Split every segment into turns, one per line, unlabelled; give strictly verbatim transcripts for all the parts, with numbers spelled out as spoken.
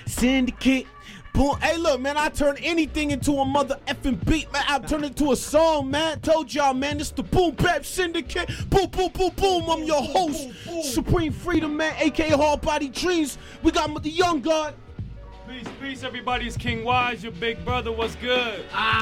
Syndicate. Boom. Hey, look, man, I turn anything into a mother effing beat, man. I turn it into a song, man. Told y'all, man, it's the Boom Bap Syndicate. Boom, boom, boom, boom. I'm your host, Supreme Freedom, man, a k a. Hard Body Dreams. We got the Young God.
Peace, peace, everybody. It's King Wise, your big brother. What's good?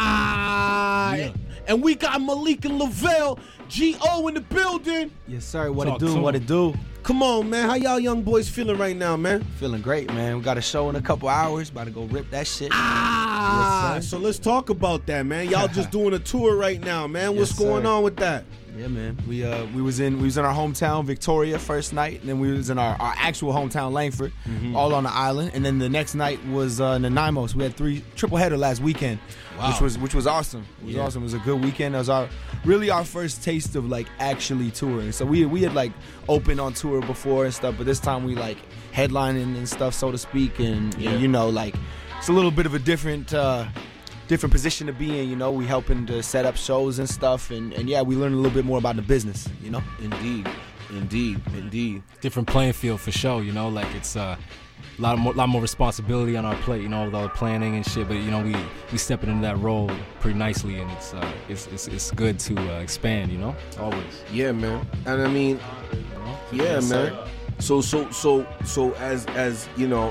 Ah. Yeah. And we got Malik and Lavelle, G O in the building.
Yes, sir. What
Talk
it do? What it do?
Come on, man. How y'all young boys feeling right now, man?
Feeling great, man. We got a show in a couple hours. About to go rip that shit.
Ah,
yes,
so let's talk about that, man. Y'all just doing a tour right now, man. What's
Yes,
going
sir.
on with that?
Yeah, man. We uh we was in we was in our hometown Victoria first night, and then we was in our, our actual hometown Langford,
Mm-hmm.
all on the island, and then the next night was uh, Nanaimo. So we had three triple header last weekend,
Wow.
which was which was awesome. It was
Yeah.
awesome. It was a good weekend. It was our really our first taste of like actually touring. So we we had like opened on tour before and stuff, but this time we like headlining and stuff, so to speak, and,
Yeah.
and you know like it's a little bit of a different. Uh, different position to be in, you know. We helping to set up shows and stuff, and, and yeah, we learned a little bit more about the business, you know.
Indeed, indeed, indeed.
Different playing field for sure, you know, like it's uh, a lot more, lot more responsibility on our plate, you know, with all the planning and shit. But you know, we we stepping into that role pretty nicely, and it's uh, it's it's, it's good to uh, expand, you know, always.
Yeah, man. And I mean, yeah,
Yes,
man.
sir.
So, so, so, so, as as you know,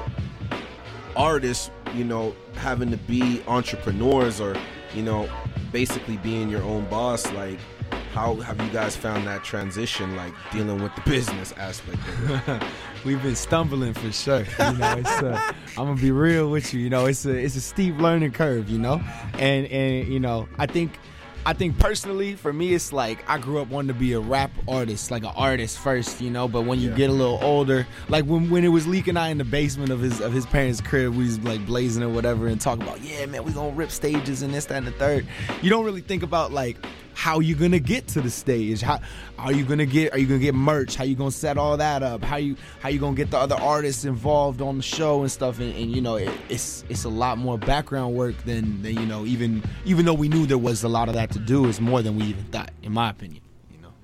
artists, you know, having to be entrepreneurs or, you know, basically being your own boss, like, how have you guys found that transition, like dealing with the business aspect of it?
We've been stumbling for sure. You know, it's uh, I'm gonna be real with you. You know, it's a it's a steep learning curve. You know, and and you know, I think. I think personally, for me, it's like I grew up wanting to be a rap artist, like an artist first, you know. But when you
Yeah.
get a little older, like when when it was Leak and I in the basement of his of his parents' crib, we was like blazing or whatever and talking about, yeah, man, we gonna rip stages and this, that, and the third. You don't really think about like how you gonna get to the stage. How are you gonna get? Are you gonna get merch? How you gonna set all that up? How you how you gonna get the other artists involved on the show and stuff? And, and you know, it, it's it's a lot more background work than, than you know. Even even though we knew there was a lot of that to do, it's more than we even thought, in my opinion. You know.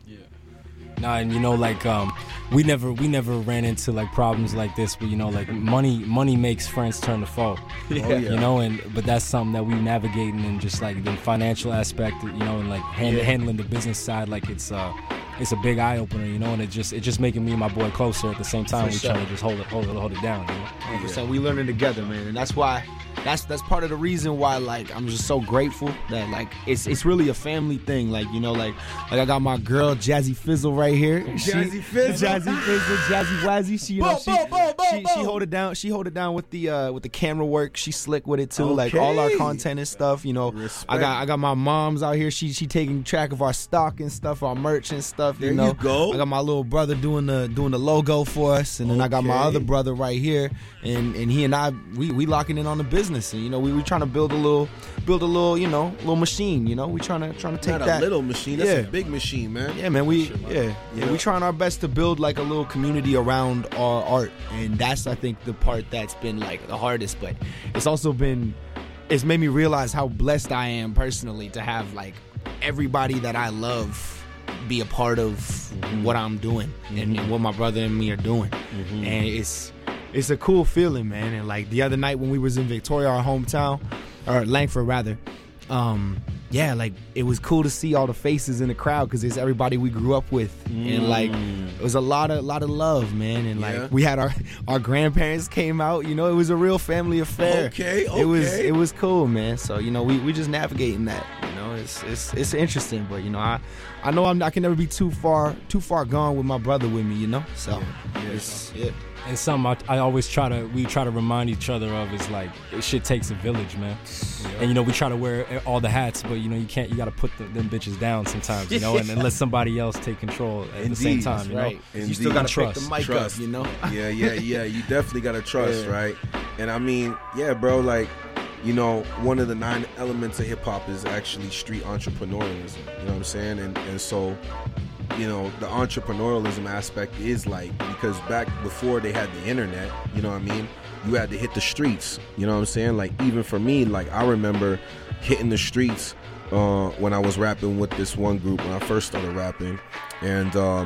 Nah, and you know, like um, we never we never ran into like problems like this, but you know, like money money makes friends turn to foe.
Yeah.
Oh,
You know, and but that's something that we navigating, and just like the financial aspect, you know, and like hand,
Yeah.
handling the business side, like it's uh, it's a big eye opener, you know, and it just it just making me and my boy closer at the same time.
For
We
sure.
trying to just hold it hold it hold it down, you know.
Yeah. So we learning together, man, and that's why that's that's part of the reason why like I'm just so grateful that like it's it's really a family thing. Like you know, like like I got my girl Jazzy Fizzle right here.
Jazzy Fizzle.
Jazzy Fizzle, Jazzy Wazzy. She you know
Boom,
she,
boom, boom, boom,
she, she
boom.
hold it down. She hold it down with the uh with the camera work. She slick with it too. Like all our
Okay.
content and stuff. You know,
Respect.
I got I got my mom's out here. She she taking track of our stock and stuff, our merch and stuff.
There
you know,
you go.
I got my little brother doing the doing the logo for us, and then I got my
Okay.
other brother right here, and and he and I we we locking in on the business, and you know we we trying to build a little build a little you know little machine. You know we trying to trying to take
Not
that
a little machine. That's
Yeah.
a big machine, man.
yeah, man. We yeah, yeah.
Yeah.
We trying our best to build like a little community around our art, and that's I think the part that's been like the hardest. But it's also been it's made me realize how blessed I am personally to have like everybody that I love be a part of
Mm-hmm.
what I'm doing and, and what my brother and me are doing,
Mm-hmm.
and it's it's a cool feeling, man. And like the other night when we was in Victoria, our hometown, or Langford rather. Um, yeah, like it was cool to see all the faces in the crowd because it's everybody we grew up with, and like it was a lot of lot of love, man. And like
Yeah.
we had our our grandparents came out, you know, it was a real family affair.
Okay,
It was
okay.
it was cool, man. So you know, we we just navigating that. You know, it's it's it's interesting, but you know, I I know I'm I can never be too far too far gone with my brother with me, you know. So it's yeah.
And something I, I always try to we try to remind each other of is like it shit takes a village, man. And you know we try to wear all the hats, but you know you can't you got to put the, them bitches down sometimes, you know, and, and let somebody else take control at the same
Indeed,
time,
that's
you know.
Right. You
Indeed.
still gotta pick
Trust,
the mic
trust.
up, you know.
yeah, yeah, yeah. You definitely gotta trust,
Yeah.
right? And I mean, yeah, bro. Like, you know, one of the nine elements of hip hop is actually street entrepreneurialism. You know what I'm saying? And and so, you know, the entrepreneurialism aspect is like because back before they had the internet, you know what I mean? You had to hit the streets. You know what I'm saying? Like even for me, like I remember hitting the streets uh, when I was rapping with this one group when I first started rapping, and um,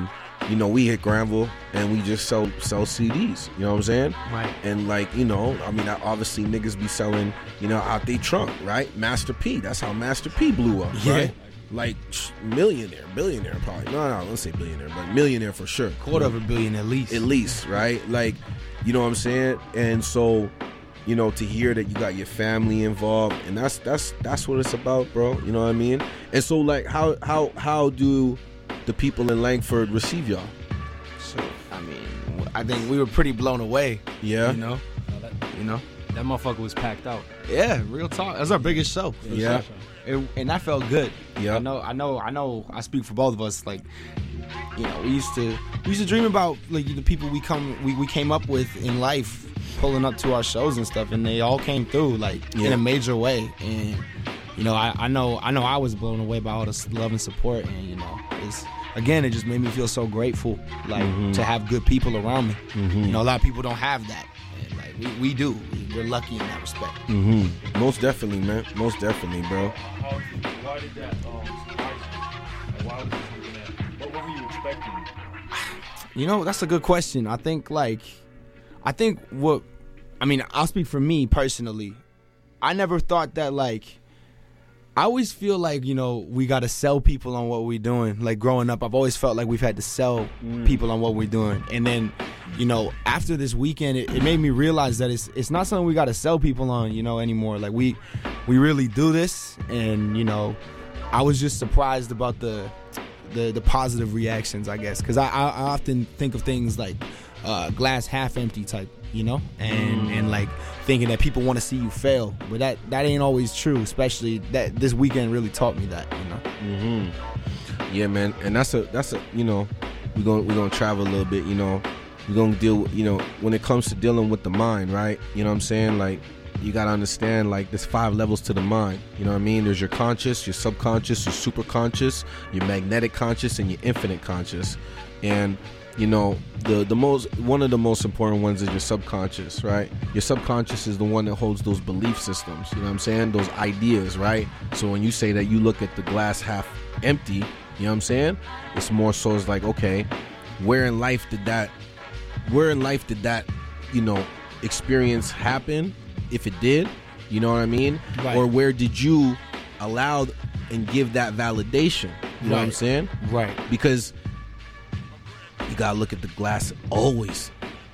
you know, we hit Granville and we just sell sell C Ds. You know what I'm saying?
Right.
And like, you know, I mean, obviously niggas be selling, you know, out they trunk, right? Master P. That's how Master P blew up,
Yeah.
right? Like millionaire, billionaire probably. No, no, let's say billionaire, but millionaire for sure.
Quarter of a billion at least.
At least, right? Like, you know what I'm saying? And so, you know, to hear that you got your family involved, and that's that's that's what it's about, bro. You know what I mean? And so, like, how how how do the people in Langford receive y'all?
So, I mean, I think we were pretty blown away.
Yeah.
You know?
No, that,
You know?
that motherfucker was packed out.
Yeah, real talk. That's our biggest show. for
Yeah.
sure. It, and that felt good.
Yeah.
I know, I know, I know. I speak for both of us. Like, you know, we used to, we used to dream about like the people we come, we, we came up with in life, pulling up to our shows and stuff, and they all came through like
Yeah.
in a major way. And you know, I, I know, I know, I was blown away by all this love and support. And you know, it's again, it just made me feel so grateful, like
Mm-hmm.
to have good people around me. You know, a lot of people don't have that, and like we, we do. We're lucky in that respect.
Mm-hmm. Most definitely, man. Most definitely, bro.
How, why did that um, surprise you? Like, why was it something that, what, what were you expecting?
You know, that's a good question. I think, like, I think what, I mean, I'll speak for me personally. I never thought that, like, I always feel like, you know, we got to sell people on what we're doing. Like, growing up, I've always felt like we've had to sell people on what we're doing. And then, you know, after this weekend, it, it made me realize that it's it's not something we got to sell people on, you know, anymore. Like, we we really do this. And, you know, I was just surprised about the the, the positive reactions, I guess. Because I, I, I often think of things like uh, glass half empty type, you know, and and like thinking that people want to see you fail, but that that ain't always true. Especially that this weekend really taught me that, you know.
Mm-hmm. Yeah, man, and that's a that's a you know, we're gonna we're gonna travel a little bit, you know, we're gonna deal with, you know, when it comes to dealing with the mind, right? You know what I'm saying? Like, you gotta understand, like, there's five levels to the mind. You know what I mean? There's your conscious, your subconscious, your super conscious, your magnetic conscious, and your infinite conscious. And you know, the the most one of the most important ones is your subconscious, right? Your subconscious is the one that holds those belief systems, you know what I'm saying? Those ideas, right? So when you say that you look at the glass half empty, you know what I'm saying? It's more so it's like, okay, where in life did that where in life did that, you know, experience happen? If it did, you know what I mean?
Right.
Or where did you allow and give that validation? You know what I'm
Right.
saying?
Right.
Because you gotta look at the glass always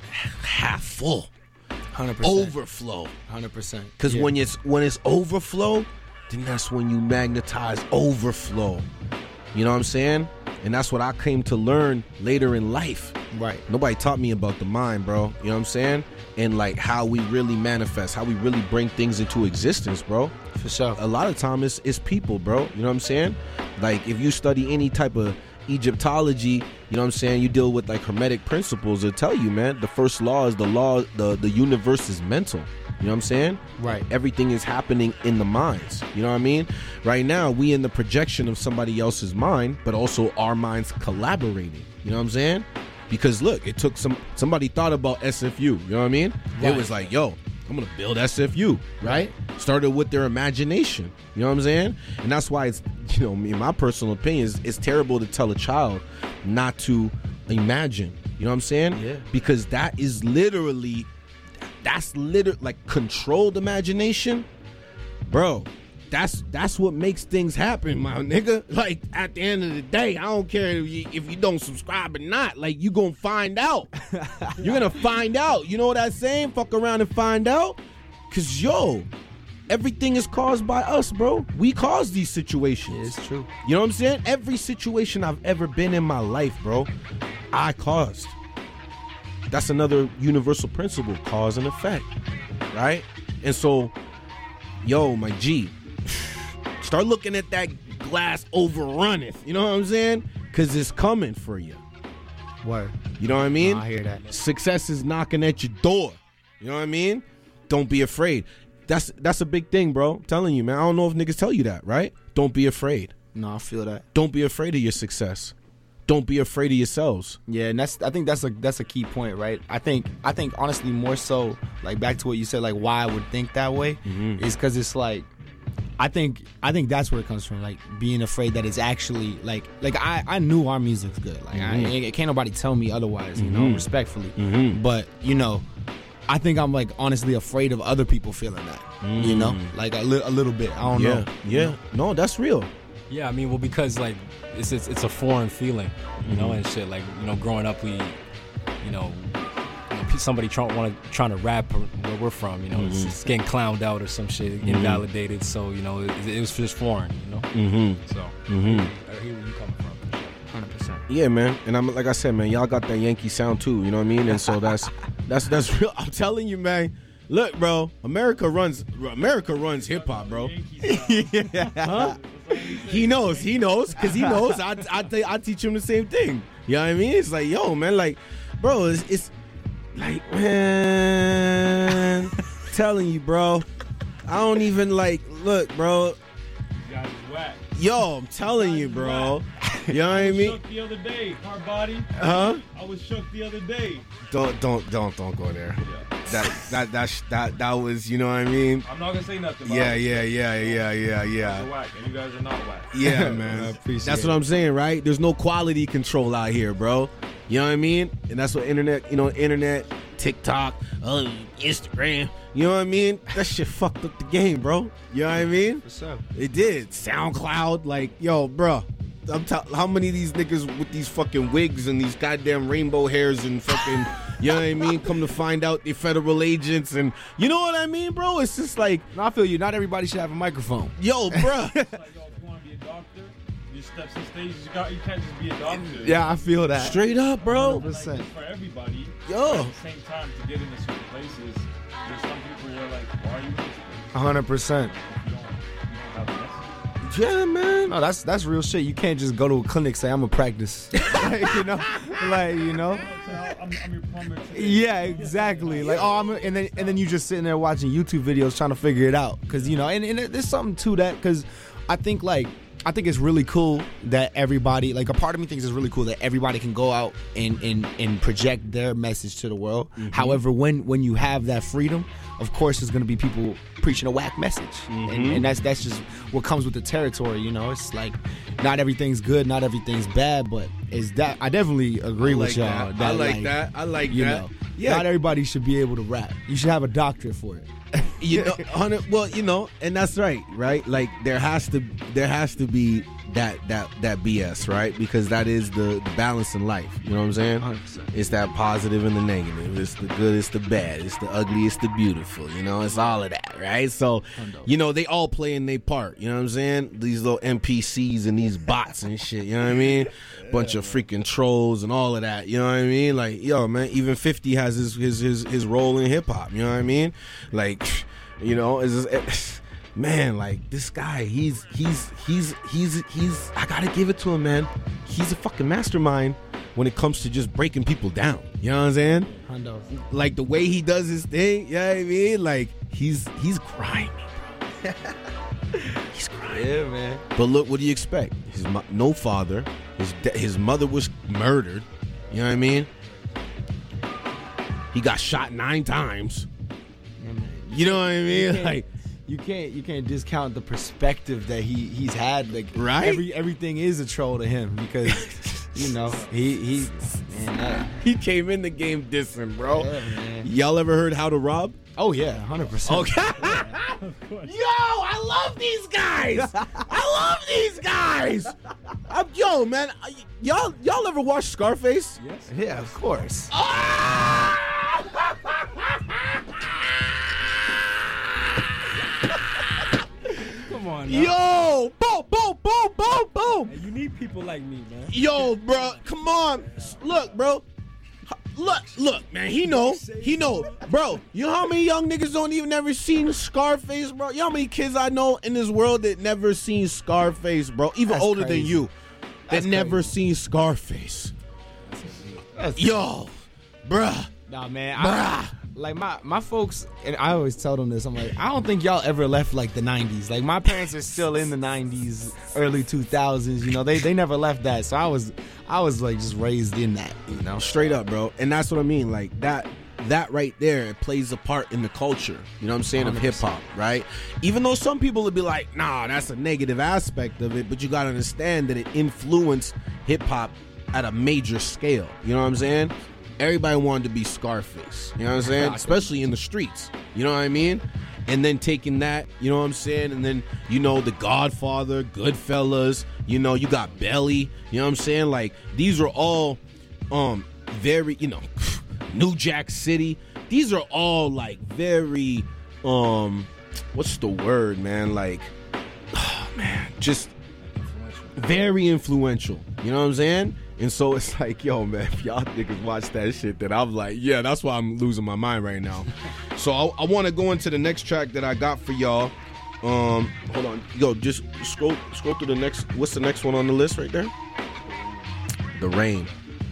half full,
one hundred percent.
overflow.
one hundred percent.
Because when it's when it's overflow, then that's when you magnetize overflow. You know what I'm saying? And that's what I came to learn later in life.
Right.
Nobody taught me about the mind, bro. You know what I'm saying? And like how we really manifest, how we really bring things into existence, bro.
For sure.
A lot of time it's, it's people, bro. You know what I'm saying? Like if you study any type of Egyptology, you know what I'm saying, you deal with like hermetic principles, it'll tell you, man, the first law is the law, the, the universe is mental. You know what I'm saying?
Right.
Everything is happening in the minds. You know what I mean? Right now, we in the projection of somebody else's mind, but also our minds collaborating. You know what I'm saying? Because look, it took some, somebody thought about S F U. You know what I mean?
Right.
It was like, yo, I'm going to build S F U, right? Started with their imagination. You know what I'm saying? And that's why it's, you know, in my personal opinion, it's, it's terrible to tell a child not to imagine. You know what I'm saying?
Yeah.
Because that is literally, that's literally like controlled imagination. Bro, that's that's what makes things happen, my nigga. Like at the end of the day, I don't care if you, if you don't subscribe or not. Like you gonna find out. You're gonna find out. You know what I'm saying? Fuck around and find out. Cause yo, everything is caused by us, bro. We cause these situations.
It's true.
You know what I'm saying? Every situation I've ever been in my life, bro, I caused. That's another universal principle, cause and effect, right? And so, yo, my G, start looking at that glass overrunneth. You know what I'm saying? Because it's coming for you.
Word.
You know what I mean?
I hear that.
Success is knocking at your door. You know what I mean? Don't be afraid. That's that's a big thing, bro. I'm telling you, man. I don't know if niggas tell you that, right? Don't be afraid.
No, I feel that.
Don't be afraid of your success. Don't be afraid of yourselves.
Yeah, and that's I think that's a that's a key point, right? I think I think honestly more so, like back to what you said, like why I would think that way
Mm-hmm.
is because it's like I think I think that's where it comes from, like being afraid that it's actually like like I, I knew our music's good. Like mm-hmm. I can't nobody tell me otherwise, you
mm-hmm.
know, respectfully.
Mm-hmm.
But you know, I think I'm like honestly afraid of other people feeling that. Mm. You know, like a, li- a little bit. I don't
yeah.
know.
Yeah, no, that's real.
Yeah, I mean, well, because like it's it's, it's a foreign feeling, you know, mm-hmm. and shit. Like you know, growing up, we, you know. Somebody trying want to trying to rap where we're from, you know, mm-hmm. it's, it's getting clowned out or some shit,
mm-hmm.
invalidated. So you know, it, it was just foreign, you know.
Mm-hmm.
So
mm-hmm.
I hear where you coming from. Hundred percent.
Yeah, man, and I'm like I said, man, y'all got that Yankee sound too. You know what I mean? And so that's that's that's real. I'm telling you, man. Look, bro, America runs America runs hip hop, bro. yeah. Huh? He knows, he knows, cause he knows. I I, t- I teach him the same thing. You know what I mean? It's like, yo, man, like, bro, it's. it's Like, man, telling you, bro. I don't even like, look, bro.
You guys is whack.
Yo, I'm telling you, bro. You know what I
I was
mean?
shook the other day, hard body.
Huh?
I was shook the other day.
Don't, don't, don't, don't go there.
Yeah.
That, that, that, that, that was, you know what I mean?
I'm not gonna say nothing. About
Yeah,
it.
yeah, yeah, yeah, yeah,
You guys are
yeah.
whack, and you guys are not whack.
Yeah, man.
I appreciate
That's
it.
what I'm saying, right? There's no quality control out here, bro. You know what I mean? And that's what internet, you know, internet, TikTok, uh, Instagram. You know what I mean? That shit fucked up the game, bro. You know what I mean? It did. SoundCloud, like, yo, bro. I'm t- how many of these niggas with these fucking wigs and these goddamn rainbow hairs and fucking, you know what I mean? Come to find out they federal agents and, you know what I mean, bro? It's just like,
No, I feel you. Not everybody should have a microphone.
yo, bro.
It's like, yo, if you want to be a doctor, you step some stages. You got, you can't just be a doctor.
Yeah, I feel that.
Straight up, bro.
Like, it's for everybody.
Yo.
At the same time, to get into certain places, there's some people who are like, why are you this place?
one hundred percent.
You don't, you don't have a message.
Yeah, man.
No, that's that's real shit. You can't just go to a clinic and say I'm a practice. Like, you know, like you know.
I'm, I'm your plumber today.
Yeah, exactly. Like, oh, I'm, a, and then and then you just sitting there watching YouTube videos trying to figure it out, because you know, and, and there's something to that, because I think like I think it's really cool that everybody, like a part of me thinks it's really cool that everybody can go out and and, and project their message to the world. Mm-hmm. However, when when you have that freedom, of course, there's going to be people preaching a whack message, mm-hmm. and, and that's that's just what comes with the territory. You know, it's like not everything's good, not everything's bad, but is that I definitely agree
I
with
like
y'all.
that.
That,
I like
like,
that. I like
You
that.
know,
Yeah.
not everybody should be able to rap. You should have a doctorate for it.
You know, hundred. Well, you know, and that's right, right? Like there has to, there has to be that that that B S, right? Because that is the, the balance in life. You know what I'm saying?
one hundred percent.
It's that positive and the negative. It's the good, it's the bad. It's the ugly, it's the beautiful. You know, it's all of that, right? So, you know, they all play in their part. You know what I'm saying? These little N P Cs and these bots and shit. You know what I mean? Bunch of freaking trolls and all of that. You know what I mean? Like, yo, man, even fifty has his his his, his role in hip hop. You know what I mean? Like, you know, it's, it's man, like this guy, he's he's he's he's he's I gotta give it to him, man. He's a fucking mastermind when it comes to just breaking people down. You know what I'm saying?
Hundo.
Like the way he does his thing, you know what I mean? Like he's he's grimy, bro. He's grimy.
Yeah, man.
But look, what do you expect? His mo- no father, his de- his mother was murdered. You know what I mean? He got shot nine times. You know what I mean?
You
Like,
you can't you can't discount the perspective that he he's had. Like
Right?
every everything is a troll to him, because you know he he man, that,
he came in the game dissing, bro.
yeah, man.
Y'all ever heard How to Rob?
Oh yeah, one hundred percent.
Okay. Yo, I love these guys. I love these guys. I'm, yo, man, I- y'all y'all ever watch Scarface?
Yes. Yeah, of course.
Come on, now.
Yo, boom, boom, boom, boom, boom.
Hey, you need people like me, man.
Yo, bro, come on. Look, bro. Look, look, man. He know. He know. Bro, you know how many young niggas don't even never seen Scarface, bro? You know how many kids I know in this world that never seen Scarface, bro? Even
That's
older
crazy.
than you. That
That's
never
crazy.
seen Scarface.
That's-
Yo, bruh.
Nah, man.
Bruh.
I, like my my folks, and I always tell them this. I'm like, I don't think y'all ever left like the nineties. Like my parents are still in the nineties, early two thousands. You know, they they never left that. So I was I was like just raised in that. You know.
Straight up, bro. And that's what I mean. Like that, that right there, it plays a part in the culture, you know what I'm saying, of hip-hop, right? Even though some people would be like, nah, that's a negative aspect of it, but you got to understand that it influenced hip-hop at a major scale, you know what I'm saying? Everybody wanted to be Scarface, you know what I'm saying? Especially in the streets, you know what I mean? And then taking that, you know what I'm saying? And then, you know, The Godfather, Goodfellas, you know, you got Belly, you know what I'm saying? Like, these are all um very, you know, New Jack City. These are all, like, very, um, what's the word, man? Like, oh, man, just very influential, you know what I'm saying? And so it's like, yo, man, if y'all niggas watch that shit, then I'm like, yeah, that's why I'm losing my mind right now. So I, I want to go into the next track that I got for y'all. Um, hold on, yo, just scroll scroll through the next. What's the next one on the list right there? The Rain.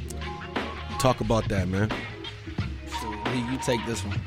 Talk about that, man.
So you take this one.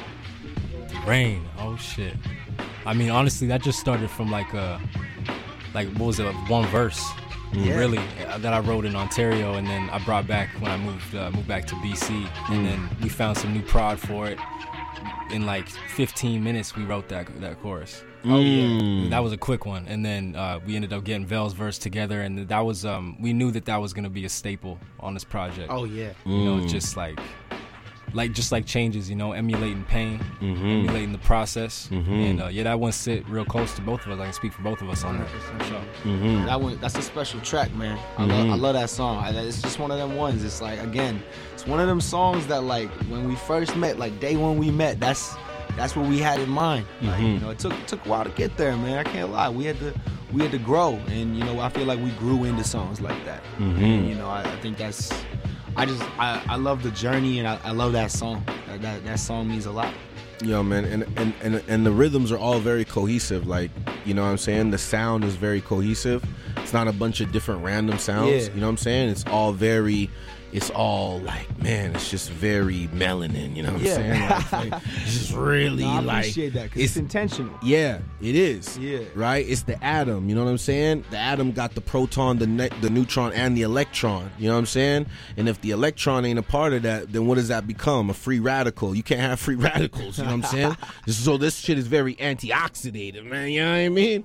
Rain. Oh shit. I mean, honestly, that just started from like a, like what was it, like one verse. Yeah. Really, that I wrote in Ontario, and then I brought back when I moved uh, moved back to B C, mm. and then we found some new prod for it. In like fifteen minutes, we wrote that that chorus.
Oh yeah,
that was a quick one, and then uh, we ended up getting Vel's verse together, and that was um, we knew that that was gonna be a staple on this project.
Oh yeah,
you
mm.
know, just like. Like just like changes, you know, emulating pain,
mm-hmm.
emulating the process,
mm-hmm.
and uh, yeah, that one sit real close to both of us. I can speak for both of us on that. Sure.
Mm-hmm.
That one, that's a special track, man. I
mm-hmm.
love, I love that song. I, it's just one of them ones. It's like, again, it's one of them songs that, like, when we first met, like day one we met, that's that's what we had in mind. Like,
mm-hmm.
you know, it took it took a while to get there, man. I can't lie. We had to we had to grow, and you know, I feel like we grew into songs like that.
Mm-hmm.
And, you know, I, I think that's. I just I, I love the journey, and I, I love that song. That, that that song means a lot.
Yo, man, and, and and and the rhythms are all very cohesive. Like, you know what I'm saying? The sound is very cohesive. It's not a bunch of different random sounds.
Yeah.
You know what I'm saying? It's all very. It's all like, man, it's just very melanin. You know what I'm
Yeah.
saying? Like, like, it's just really
No, I
like
appreciate that because it's, it's intentional.
Yeah, it is.
Yeah.
Right? It's the atom, you know what I'm saying? The atom got the proton, the ne- the neutron, and the electron. You know what I'm saying? And if the electron ain't a part of that, then what does that become? A free radical. You can't have free radicals, you know what I'm saying? So this shit is very antioxidative, man. You know what I mean?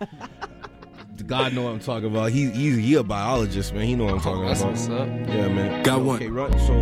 God know what I'm talking about. He he's he a biologist, man. He know what I'm talking
That's
about.
what's up.
Yeah, man.
Got
So,
one.
Okay, run. So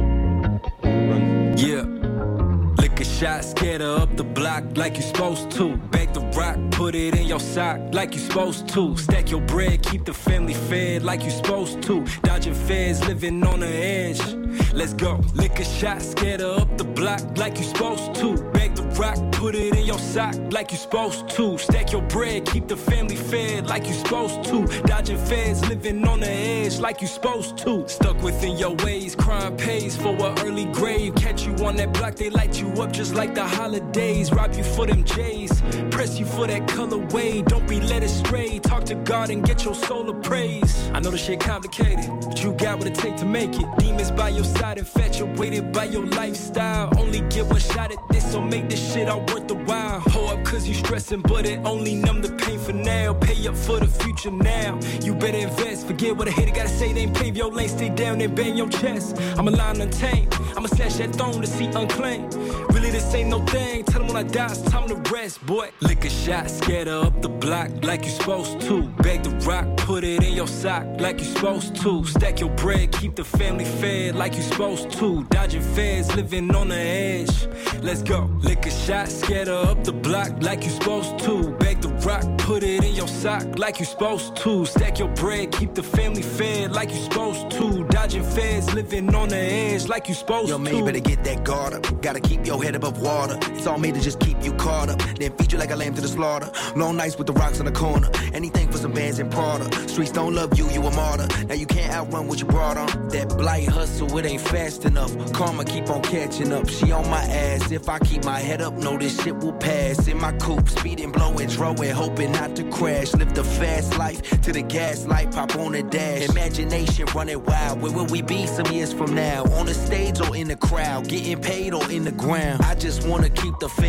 run.
Yeah. Lick a shot, scatter up the block like you supposed to. Bag the rock, put it in your sock like you supposed to. Stack your bread, keep the family fed like you supposed to. Dodging feds, living on the edge. Let's go. Lick a shot, scatter up the block like you supposed to. Bag the rock, put it in your sock like you supposed to. Stack your bread, keep the family fed like you supposed to. Dodging feds, living on the edge like you supposed to. Stuck within your ways, crime pays for an early grave. Catch you on that block, they light you up just like the holidays. Rob you for them J's, press you for that colorway. Don't be led astray, talk to God and get your soul of praise. I know this shit complicated, but you got what it take to make it. Demons by your side, infatuated by your lifestyle. Only get one shot at this, so make this shit all worth the while. Hold up cause you stressing, but it only numb the pain for now. Pay up for the future now. You better invest, forget what a hater gotta say. They ain't pave your lane, stay down and bang your chest. I'm a line untamed, I'ma snatch that throne to see unclaimed. Really this ain't no thing, tell them when I die it's time to rest, boy. Lick a shot, scatter up the block like you supposed to. Bag the rock, put it in your sock like you supposed to. Stack your bread, keep the family fed like you supposed to. Dodging feds, living on the edge. Let's go. Lick a shot, scatter up the block like you supposed to. Bag the rock, put it in your sock like you supposed to. Stack your bread, keep the family fed like you supposed to. Dodging feds, living on the edge like you supposed
Yo,
to.
man, you better get that guard up. Gotta keep your head above water. It's all made to just keep you caught up. Then feed you like a lamb to the slaughter. Long nights with the rocks in the corner. Anything for some bands and Prada. Streets don't love you, you a martyr. Now you can't outrun what you brought on. That blight hustle, it ain't fast enough. Karma keep on catching up. She on my ass. If I keep my head up, no, this shit will pass. In my coupe, speeding, blowing, throwing, hoping not to crash. Live the fast life to the gas light, pop on the dash. Imagination running wild. Where will we be some years from now? On the stage or in the crowd? Getting paid or in the ground? I just wanna keep the family close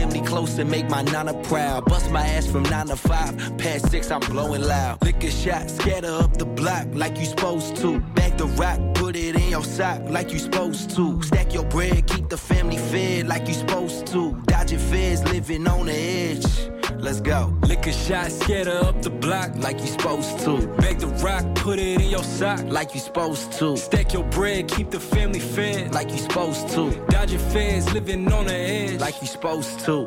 toast and make my nana proud. Bust my ass from nine to five. Past six, I'm blowing loud. Lick a shot, scatter up the block like you supposed to. Bag the rock, put it in your sock like you supposed to. Stack your bread, keep the family fed like you supposed to. Dodging feds, living on the edge. Let's go.
Lick a shot, scatter up the block
like you supposed to.
Bag the rock, put it in your sock
like you supposed to.
Stack your bread, keep the family fed
like you supposed to.
Dodging feds, living on the edge
like you supposed to.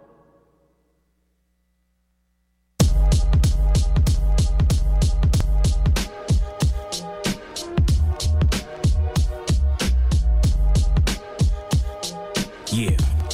Yeah.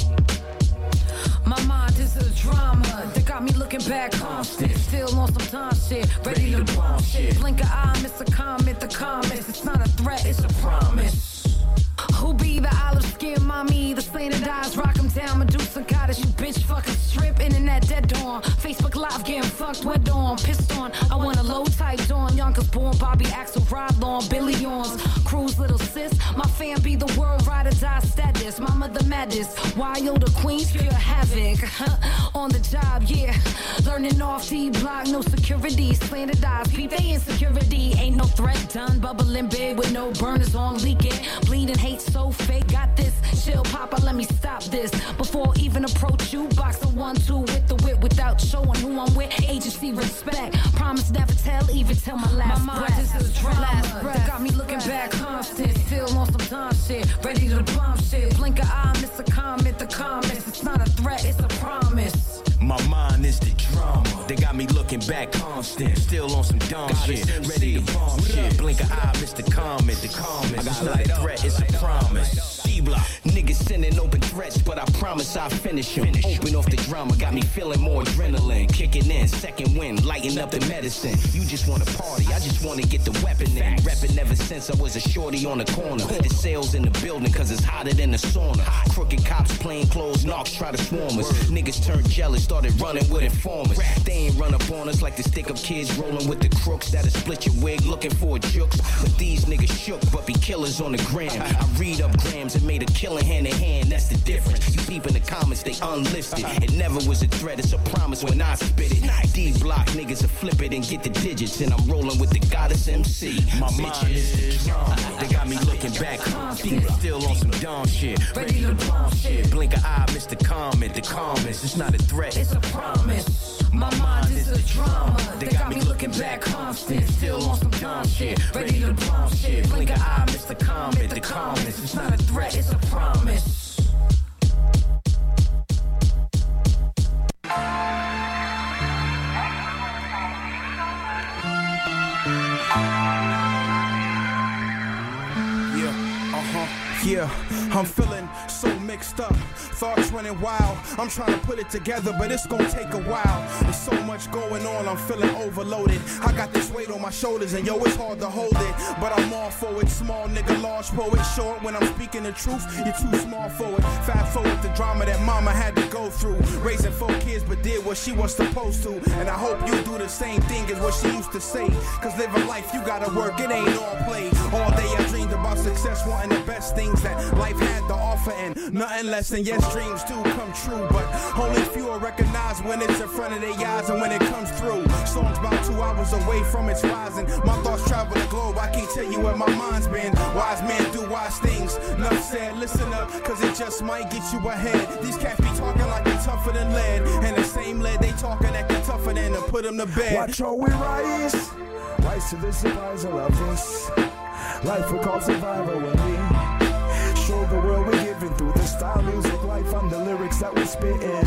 My mind is a drama that got me looking back constant. Still on some time shit, ready to bomb shit. Blink an eye, miss a comment, the comments. It's not a threat, it's a promise. Who be the olive skin mommy, the slanted eyes, rock 'em down, Medusa goddess, you bitch fucking strip, internet dead on, Facebook live getting fucked, wet on, pissed on, I want a low type dawn, Yonkers born, Bobby Axel, Rod Long, Billy Yawns, Cruz little sis, my fan be the world rider, die status, mama the maddest, Wild the queens, pure havoc, on the job, yeah, learning off D block, no security, slanted eyes, peep they insecurity, ain't no threat done, bubbling big with no burners on leaking, bleeding hate so fake, got this, chill papa, let me stop this, before even approach you, box a one, two with the whip, without showing who I'm with, agency respect, promise never tell, even till my last my breath, my mind is a drama, last breath, got me looking back constant, still on some time shit, ready to bomb shit, blink an eye, miss a comment, the comments, it's not a threat, it's a promise.
My mind is the drama. They got me looking back constant. Still on some dumb shit. Ready to bomb shit. Blink an eye, miss the comment. The comments. It's not a threat, it's a promise. D-block. Niggas sending open threats, but I promise I'll finish them. Open off the drama, got me feeling more adrenaline. Kicking in, second wind, lighting up the medicine. You just wanna party, I just wanna get the weapon in. Reppin' ever since I was a shorty on the corner. The sales in the building, cause it's hotter than the sauna. Crooked cops, plain clothes, knocks try to swarm us. Niggas turned jealous, started running with informers. They ain't run up on us like the stick up kids rolling with the crooks that'll split your wig looking for a jukes. But these niggas shook, but be killers on the gram. I read up grams and made a killing hand in hand, that's the difference. You peep in the comments, they unlisted. It never was a threat, it's a promise when I spit it. D-block niggas will flip it and get the digits, and I'm rolling with the goddess M C. My mind is drama, they got me looking back constant. Still on some dumb shit, ready to bomb shit. Blink an eye, miss the comment, the comments. It's not a threat,
it's a promise. My mind is a drama. They got me looking back constant. Still on some dumb shit. Ready to bomb shit. Blink an eye, miss the comment. The comments. It's not a threat, it's a promise.
Yeah, I'm feeling so mixed up, thoughts running wild. I'm trying to put it together, but it's gonna take a while. There's so much going on, I'm feeling overloaded. I got this weight on my shoulders, and yo, it's hard to hold it. But I'm all for it, small nigga, large poet. Short when I'm speaking the truth, you're too small for it. Fast forward the drama that mama had to go through. Raising four kids, but did what she was supposed to. And I hope you do the same thing as what she used to say. Cause living life, you gotta work, it ain't all play. All day I dreamed about success, wanting the best things that life had to offer, and nothing less than yes, dreams do come true, but only few will recognize when it's in front of their eyes and when it comes through. Storm's about two hours away from its rising. My thoughts travel the globe, I can't tell you where my mind's been. Wise men do wise things. Enough said, listen up, cause it just might get you ahead. These cats be talking like they tougher than lead, and the same lead they talking that they tougher than to put them to bed.
Watch how we rise, rise to the survival of this. Life we call survival when we show the world we're giving through the style, music, life, and the lyrics that we spit in.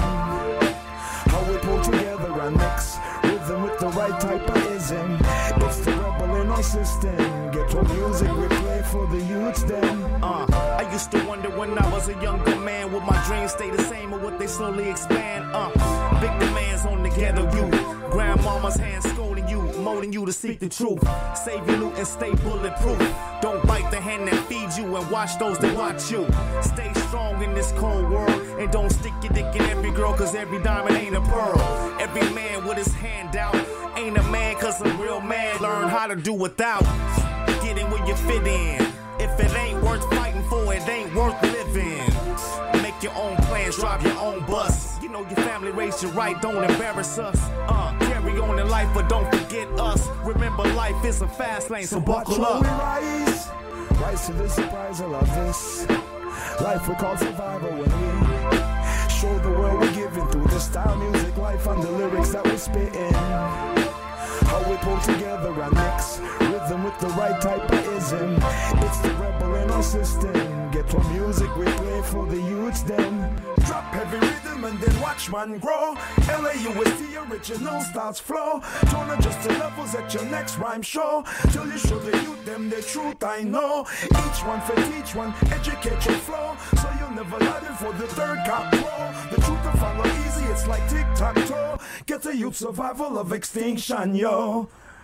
How we pull together our mix, rhythm with the right type of ism. It's the rebel in our system. Get to music we play for the youths then.
Uh, I used to wonder when I was a younger man, would my dreams stay the same or would they slowly expand? Uh, big demands on the ghetto youth. Grandmama's hands scolding you, molding you to seek the truth. Save your loot and stay bulletproof. Don't bite the hand that feeds you and watch those that watch you. Stay strong in this cold world and don't stick your dick in every girl, cause every diamond ain't a pearl. Every man with his hand out ain't a man, cause a real man learn how to do without. Get in where you fit in. If it ain't worth fighting for, it ain't worth living. Make Make your own plans, drive your own bus. You know your family raised you right, don't embarrass us. Uh, carry on in life, but don't forget us. Remember, life is a fast lane, so, so buckle up.
We rise, rise to the surprise. I love this. Life we call survival when we show the world we're giving through the style, music, life, and the lyrics that we're spitting. How we pull together and mix rhythm with the right type of ism. It's the rebel in our system. Get for music we play for the youths then. Drop heavy rhythm and then watch man grow. L A U S T original starts flow. Don't adjust the levels at your next rhyme show. Till you show the youth them the truth I know. Each one for each one, educate your flow. So you'll never let it for the third cop pro. The truth to follow easy, it's like tic-tac-toe. Get the youth survival of extinction, yo.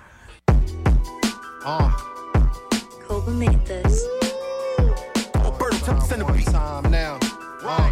Uh.
Cobra made this.
Oh, Bird, tell me send the beat. Time now. Right.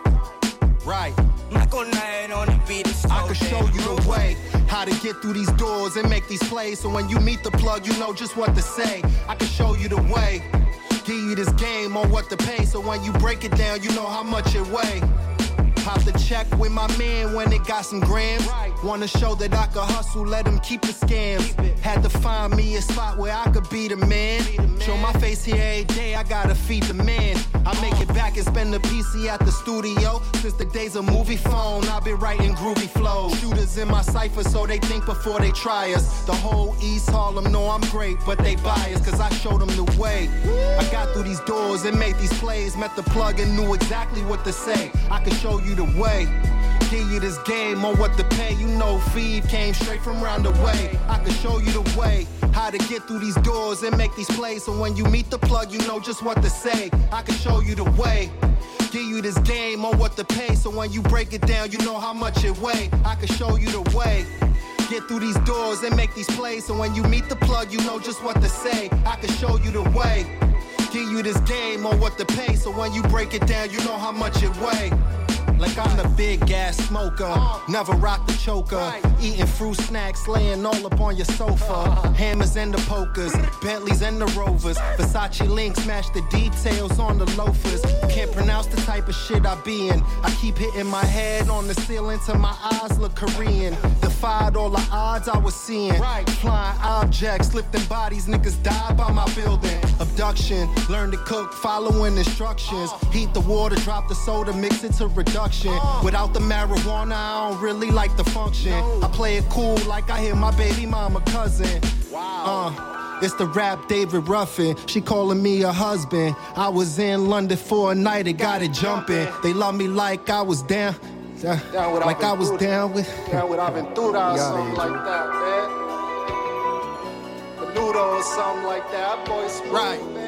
Right.
Not gonna night on the beat.
I can show you the way how to get through these doors and make these plays. So when you meet the plug, you know just what to say. I can show you the way. Give you this game on what to pay. So when you break it down, you know how much it weigh. Pop the check with my man when it got some grams. Right. Wanna show that I could hustle, let him keep the scams. Keep Had to find me a spot where I could be the man. Be the man. Show my face here every day, I gotta feed the man. I make it back and spend the P C at the studio. Since the days of movie phone, I've been writing groovy flows. Shooters in my cipher so they think before they try us. The whole East Harlem know I'm great, but they biased cause I showed them the way. I got through these doors and made these plays. Met the plug and knew exactly what to say. I can show you the way. Give you this game on what to pay. You know feed came straight from round the way. I can show you the way how to get through these doors and make these plays. So when you meet the plug, you know just what to say. I can show you the way. Give you this game on what to pay. So when you break it down, you know how much it weigh. I can show you the way. Get through these doors and make these plays. So when you meet the plug, you know just what to say. I can show you the way. Give you this game on what to pay. So when you break it down, you know how much it weigh. Like I'm the big gas smoker, never rock the choker. Eating fruit snacks, laying all up on your sofa. Hammers and the pokers, Bentleys and the Rovers. Versace links match the details on the loafers. Can't pronounce the type of shit I be in. I keep hitting my head on the ceiling till my eyes look Korean. Defied all the odds I was seeing. Flying objects, lifting bodies, niggas died by my building. Abduction, learn to cook, following instructions. Heat the water, drop the soda, mix it to reduction. Without the marijuana, I don't really like the function. I play it cool like I hear my baby mama cousin. Wow. Uh, it's the rap David Ruffin. She calling me a husband. I was in London for a night, it got it jumping. They love me like I was down. Uh, down with like I was down with. Down with Aventura or something like that, man. Menudo or something like that. Boy, smooth, right. Man.